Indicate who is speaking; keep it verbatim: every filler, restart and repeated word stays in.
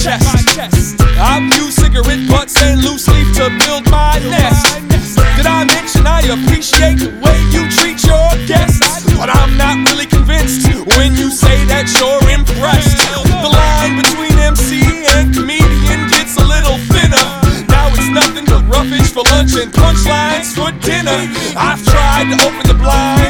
Speaker 1: chest. I've used cigarette butts and loose leaf to build my nest. Did I mention I appreciate the way you treat your guests? But I'm not really convinced when you say that you're impressed. The line between M C and comedian gets a little thinner. Now it's nothing but roughage for lunch and punchlines for dinner. I've tried to open the blinds